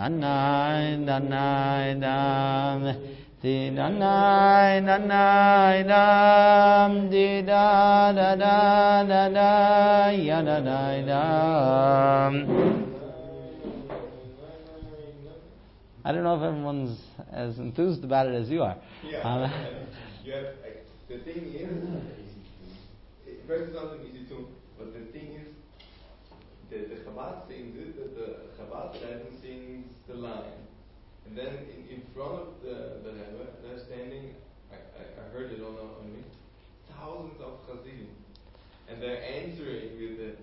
nanai nanai dam, di nanai nanai dam, di da da da da da, ya da da dam. I don't know if everyone's as enthused about it as you are. Yeah. You have, the thing is, first it's not an easy tune, but the thing is, the Chabad sings it, that the Chabad Rebbe sings the line. And then in front of the Rebbe, they're standing, I heard it on me, thousands of Chassidim. And they're answering with the,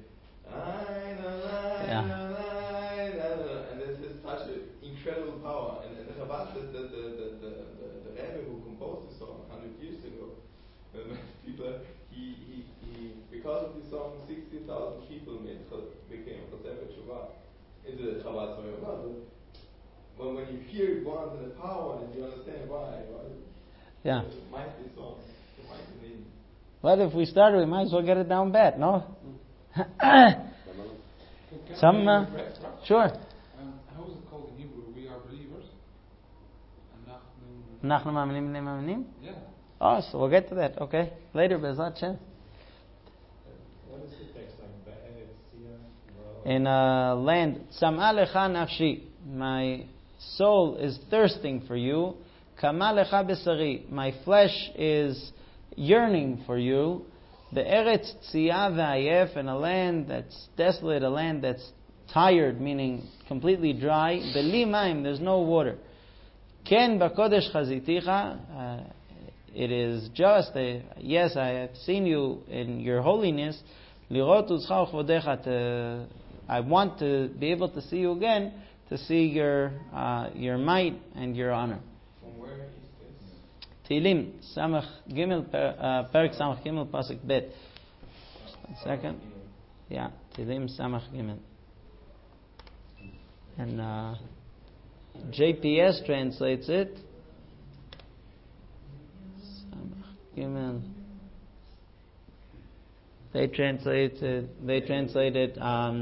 and this is such an incredible power. And the Chabad, the Rebbe who composed this song 100 years ago, people, he because of this song, 60,000 people became Chosefet Shuvah into the Chabad Song. But when you hear it once and the power, and you understand why, yeah. It might be song. It might be meaning. Well, if we started, we might as well get it down bad, no? Sure. How is it called in Hebrew? We are believers. Nachnu ma'aminim. Yeah. Oh, so we'll get to that. Okay, later, Bezat Shem. What is the text like? In a land, Sam'a lecha nafshi, my soul is thirsting for you. Kama lecha besari, my flesh is yearning for you. The Eretz Tziyah ve'ayef, in a land that's desolate, a land that's tired, meaning completely dry. Beli maim, there's no water. Ken bakodesh chaziticha, it is just, yes, I have seen you in your holiness. Lirot uzcha u'chvodecha, I want to be able to see you again, to see your might and your honor. From where is this? Tehillim, Samach Gimel, Perik Samach Gimel, Pasuk Bet. Just 1 second. Yeah, Tehillim Samach Gimel. And JPS translates it. Samach Gimel. They translated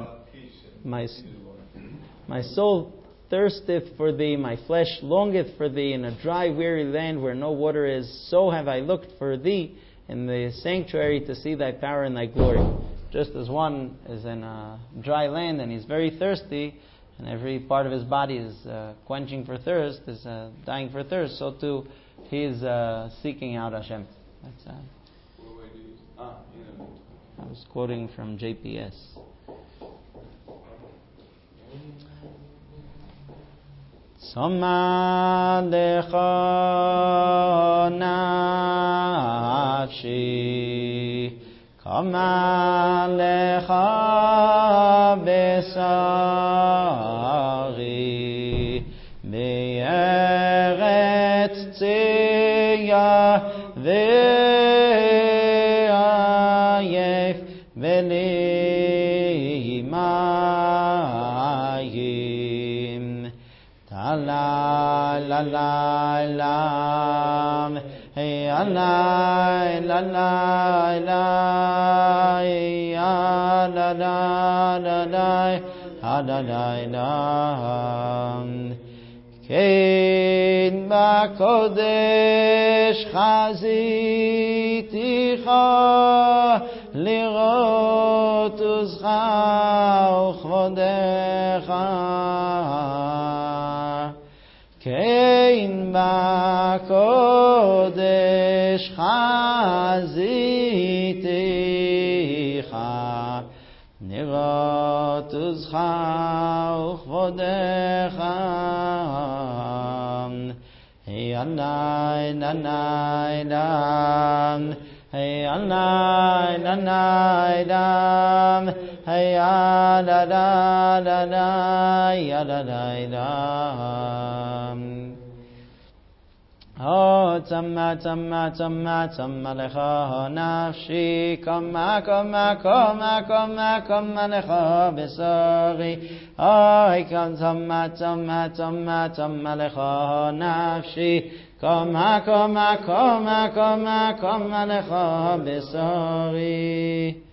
my soul thirsteth for thee, my flesh longeth for thee in a dry, weary land where no water is. So have I looked for thee in the sanctuary to see thy power and thy glory. Just as one is in a dry land and he's very thirsty, and every part of his body is quenching for thirst, is dying for thirst, so too he is seeking out Hashem. That's, I was quoting from JPS. Soma lecha nafshi, kama lecha besari, be'eretz tziyah ve'ayef veli mayim. La la la lam, hey la la la la, hey la la la la, la la lam. Kein bakodesh chaziticha, lirot uzcha uchvodecha. Kein bakodesh chaziticha, nirot uzcha uchvodecha. Hey anai nanai dam, hey anai nanai dam, hey da da da da, ya da da dam. Oh, tzama tzama tzama tzama lecha nafshi, kama kama kama kama kama lecha besari. Oh, tzama tzama tzama tzama lecha nafshi, kama kama kama kama kama lecha besari.